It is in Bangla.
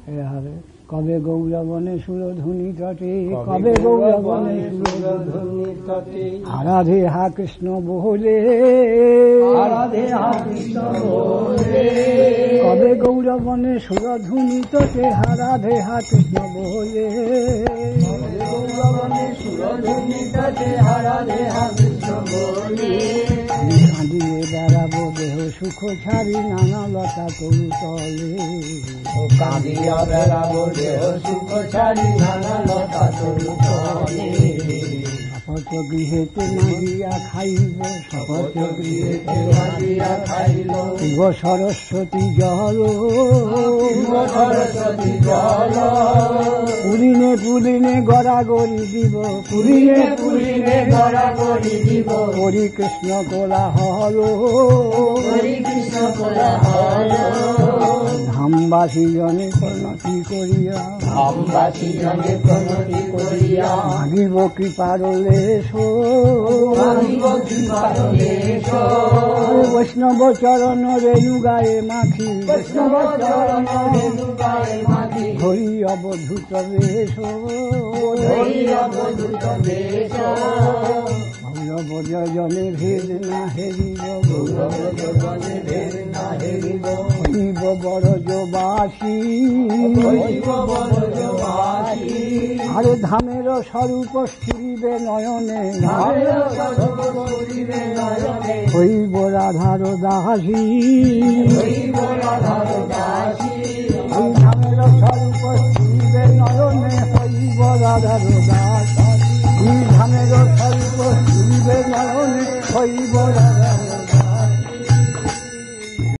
কবে গৌরবনে সুরধুনি তটে, কবে গৌরবনে সুরধুনি তটে, আরাধে হা কৃষ্ণ বলে, আরাধে হা কৃষ্ণ বলে, কবে গৌরবনে সুরধুনি তটে, আরাধে হা কৃষ্ণ বলে, গৌরবনে সুরধুনি তটে, আরাধে হা কৃষ্ণ বলে, কাঁদিয়ে বেড়াবো দেহ সুখ ছাড়ি নানা লতা তরুতলে, কাঁদিয়া বেড়াবো দেহ সুখ ছাড়ি নানা লতা তরুতলে, শপথ গৃহেতে মাগিয়া খাইব, শপথ গৃহেতে মাগিয়া খাইল, শিব সরস্বতী জল, শিব সরস্বতী জল, পুলিনে পুলিনে গড়াগড়ি দিব, পুলিনে পুলিনে গড়াগড়ি দিব, হরি কৃষ্ণ কোলাহল, হরি কৃষ্ণ কোলাহল, ধামবাসী জনে প্রণতি করিয়া, ধামবাসী জনে প্রণতি করিয়া, মাগিব কৃপার লেশ, মাগিব কৃপার লেশ, বৈষ্ণব চরণ রেণু গায়ে মাখি, বৈষ্ণব চরণ রেণু গায়ে মাখি, হরি অবধূত বেশ, হরি অবধূত বেশ, গৌরব জনে ভেদ না হেরিব, গৌরব জনে ভেদ না হেরিব, হইব বরজবাসী, হইব বরজবাসী, আরে ধামের স্বরূপ স্ফুরিবে নয়নে, ধামের স্বরূপ স্ফুরিবে নয়নে, হইব রাধার দাসী, হইব রাধার দাসী, এই ধামের স্বরূপ স্ফুরিবে নয়নে, হইব রাধার